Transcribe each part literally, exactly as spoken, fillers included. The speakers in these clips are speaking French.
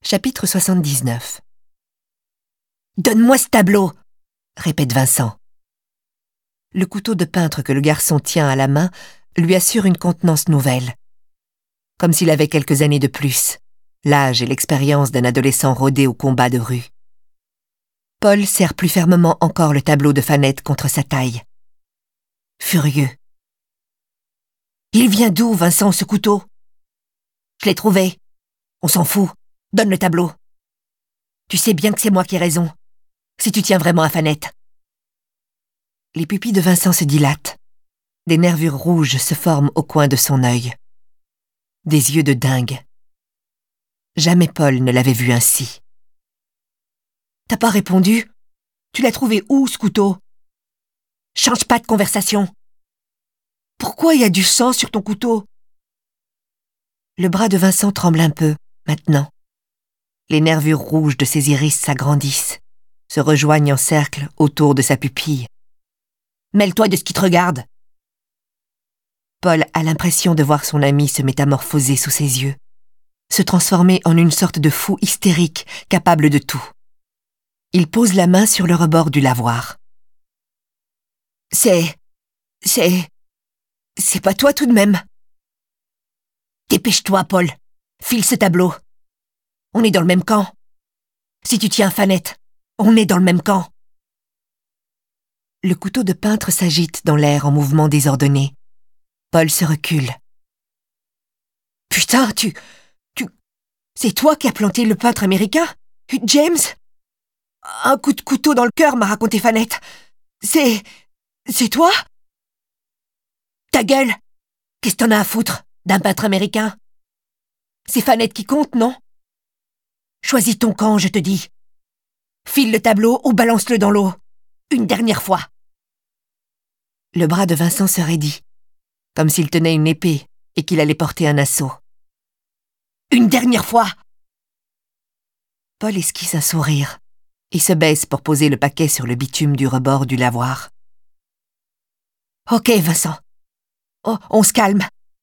Chapitre soixante-dix-neuf. « Donne-moi ce tableau !» répète Vincent. Le couteau de peintre que le garçon tient à la main lui assure une contenance nouvelle. Comme s'il avait quelques années de plus, l'âge et l'expérience d'un adolescent rodé au combat de rue. Paul serre plus fermement encore le tableau de Fanette contre sa taille. Furieux. « Il vient d'où, Vincent, ce couteau ?»« Je l'ai trouvé. On s'en fout. Donne le tableau. Tu sais bien que c'est moi qui ai raison, si tu tiens vraiment à Fanette. » Les pupilles de Vincent se dilatent. Des nervures rouges se forment au coin de son œil. Des yeux de dingue. Jamais Paul ne l'avait vu ainsi. « T'as pas répondu? Tu l'as trouvé où, ce couteau? Change pas de conversation. Pourquoi il y a du sang sur ton couteau? » Le bras de Vincent tremble un peu, maintenant. Les nervures rouges de ses iris s'agrandissent, se rejoignent en cercle autour de sa pupille. « Mêle-toi de ce qui te regarde !» Paul a l'impression de voir son ami se métamorphoser sous ses yeux, se transformer en une sorte de fou hystérique, capable de tout. Il pose la main sur le rebord du lavoir. « C'est... c'est... c'est pas toi tout de même. Dépêche-toi, Paul. File ce tableau. On est dans le même camp. Si tu tiens Fanette, on est dans le même camp. » Le couteau de peintre s'agite dans l'air en mouvement désordonné. Paul se recule. « Putain, tu... tu... c'est toi qui as planté le peintre américain, James? Un coup de couteau dans le cœur, m'a raconté Fanette. C'est... c'est toi? Ta gueule! Qu'est-ce que t'en as à foutre d'un peintre américain? C'est Fanette qui compte, non? Choisis ton camp, je te dis. File le tableau ou balance-le dans l'eau. Une dernière fois. » Le bras de Vincent se raidit, comme s'il tenait une épée et qu'il allait porter un assaut. « Une dernière fois !» Paul esquisse un sourire et se baisse pour poser le paquet sur le bitume du rebord du lavoir. « Ok, Vincent. Oh, on se calme. »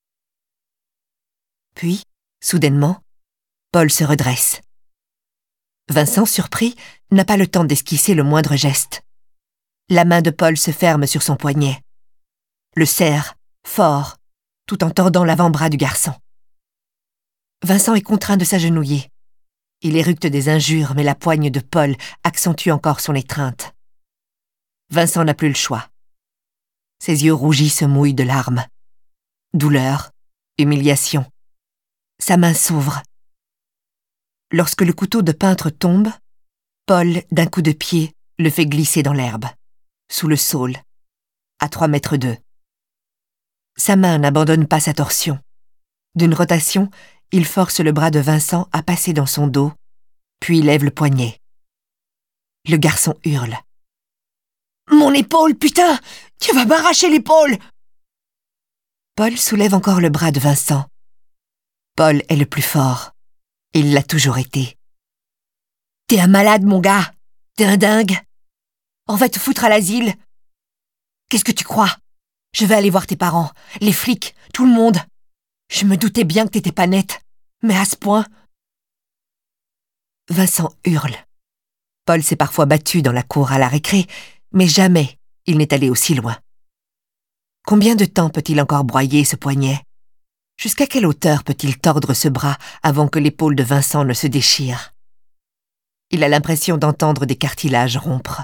Puis, soudainement, Paul se redresse. Vincent, surpris, n'a pas le temps d'esquisser le moindre geste. La main de Paul se ferme sur son poignet, le serre, fort, tout en tordant l'avant-bras du garçon. Vincent est contraint de s'agenouiller. Il éructe des injures, mais la poigne de Paul accentue encore son étreinte. Vincent n'a plus le choix. Ses yeux rougis se mouillent de larmes. Douleur, humiliation. Sa main s'ouvre. Lorsque le couteau de peintre tombe, Paul, d'un coup de pied, le fait glisser dans l'herbe, sous le saule, à trois mètres d'eux. Sa main n'abandonne pas sa torsion. D'une rotation, il force le bras de Vincent à passer dans son dos, puis lève le poignet. Le garçon hurle. « Mon épaule, putain! Tu vas m'arracher l'épaule !» Paul soulève encore le bras de Vincent. Paul est le plus fort. Il l'a toujours été. « T'es un malade, mon gars. T'es un dingue. On va te foutre à l'asile. Qu'est-ce que tu crois? Je vais aller voir tes parents, les flics, tout le monde. Je me doutais bien que t'étais pas net, mais à ce point... » Vincent hurle. Paul s'est parfois battu dans la cour à la récré, mais jamais il n'est allé aussi loin. Combien de temps peut-il encore broyer ce poignet? Jusqu'à quelle hauteur peut-il tordre ce bras avant que l'épaule de Vincent ne se déchire? Il a l'impression d'entendre des cartilages rompre.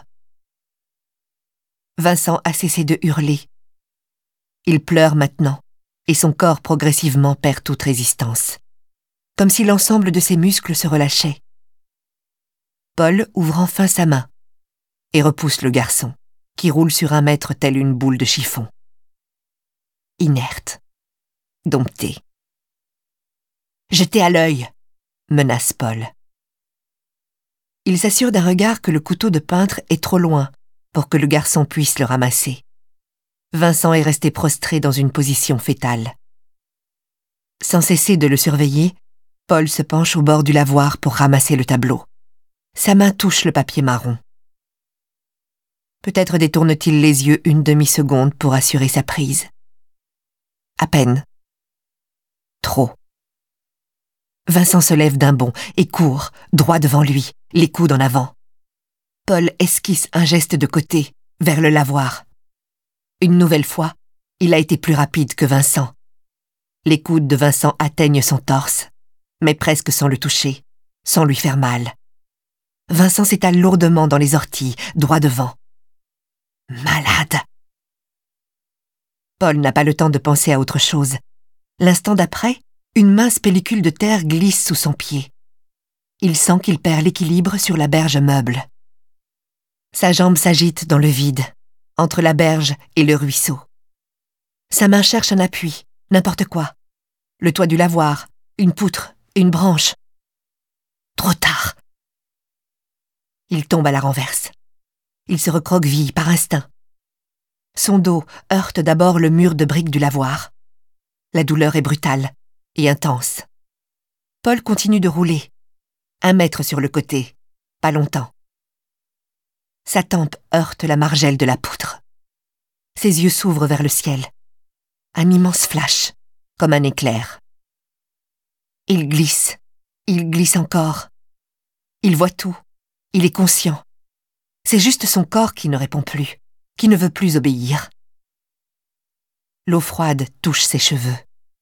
Vincent a cessé de hurler. Il pleure maintenant, et son corps progressivement perd toute résistance, comme si l'ensemble de ses muscles se relâchait. Paul ouvre enfin sa main et repousse le garçon, qui roule sur un mètre tel une boule de chiffon. Inerte. Dompté. « Jetez à l'œil !» menace Paul. Il s'assure d'un regard que le couteau de peintre est trop loin pour que le garçon puisse le ramasser. Vincent est resté prostré dans une position fétale. Sans cesser de le surveiller, Paul se penche au bord du lavoir pour ramasser le tableau. Sa main touche le papier marron. Peut-être détourne-t-il les yeux une demi-seconde pour assurer sa prise. À peine. Trop. Vincent se lève d'un bond et court, droit devant lui, les coudes en avant. Paul esquisse un geste de côté, vers le lavoir. Une nouvelle fois, il a été plus rapide que Vincent. Les coudes de Vincent atteignent son torse, mais presque sans le toucher, sans lui faire mal. Vincent s'étale lourdement dans les orties, droit devant. Malade! Paul n'a pas le temps de penser à autre chose. L'instant d'après, une mince pellicule de terre glisse sous son pied. Il sent qu'il perd l'équilibre sur la berge meuble. Sa jambe s'agite dans le vide, entre la berge et le ruisseau. Sa main cherche un appui, n'importe quoi. Le toit du lavoir, une poutre, une branche. Trop tard. Il tombe à la renverse. Il se recroqueville par instinct. Son dos heurte d'abord le mur de briques du lavoir. La douleur est brutale et intense. Paul continue de rouler. Un mètre sur le côté, pas longtemps. Sa tempe heurte la margelle de la poutre. Ses yeux s'ouvrent vers le ciel. Un immense flash, comme un éclair. Il glisse, il glisse encore. Il voit tout, il est conscient. C'est juste son corps qui ne répond plus, qui ne veut plus obéir. L'eau froide touche ses cheveux.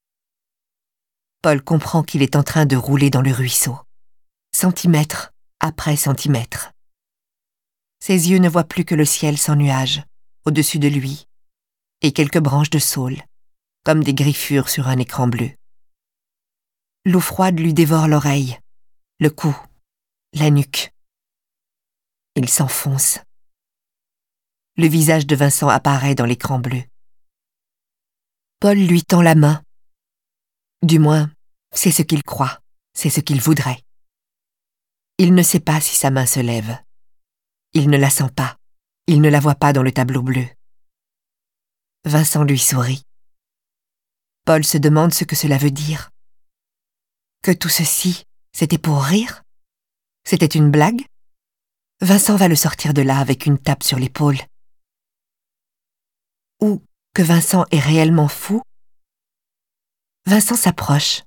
Paul comprend qu'il est en train de rouler dans le ruisseau, centimètre après centimètre. Ses yeux ne voient plus que le ciel sans nuages, au-dessus de lui, et quelques branches de saule, comme des griffures sur un écran bleu. L'eau froide lui dévore l'oreille, le cou, la nuque. Il s'enfonce. Le visage de Vincent apparaît dans l'écran bleu. Paul lui tend la main. Du moins, c'est ce qu'il croit, c'est ce qu'il voudrait. Il ne sait pas si sa main se lève. Il ne la sent pas, il ne la voit pas dans le tableau bleu. Vincent lui sourit. Paul se demande ce que cela veut dire. Que tout ceci, c'était pour rire? C'était une blague? Vincent va le sortir de là avec une tape sur l'épaule. Ou que Vincent est réellement fou? Vincent s'approche.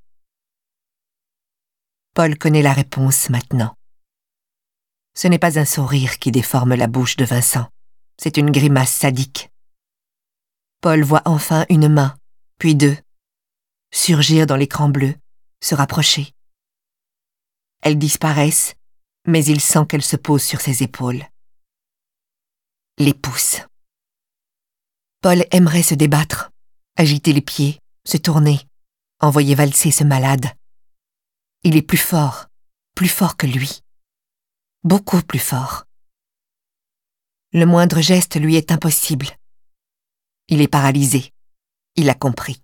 Paul connaît la réponse maintenant. Ce n'est pas un sourire qui déforme la bouche de Vincent, c'est une grimace sadique. Paul voit enfin une main, puis deux, surgir dans l'écran bleu, se rapprocher. Elles disparaissent, mais il sent qu'elles se posent sur ses épaules. Les pouces. Paul aimerait se débattre, agiter les pieds, se tourner, envoyer valser ce malade. Il est plus fort, plus fort que lui. Beaucoup plus fort. Le moindre geste lui est impossible. Il est paralysé. Il a compris.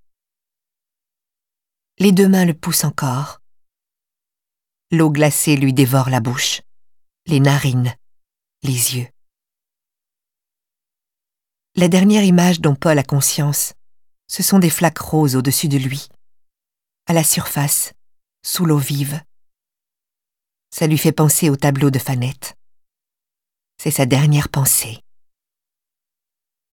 Les deux mains le poussent encore. L'eau glacée lui dévore la bouche, les narines, les yeux. La dernière image dont Paul a conscience, ce sont des flaques roses au-dessus de lui, à la surface, sous l'eau vive. Ça lui fait penser au tableau de Fanette. C'est sa dernière pensée.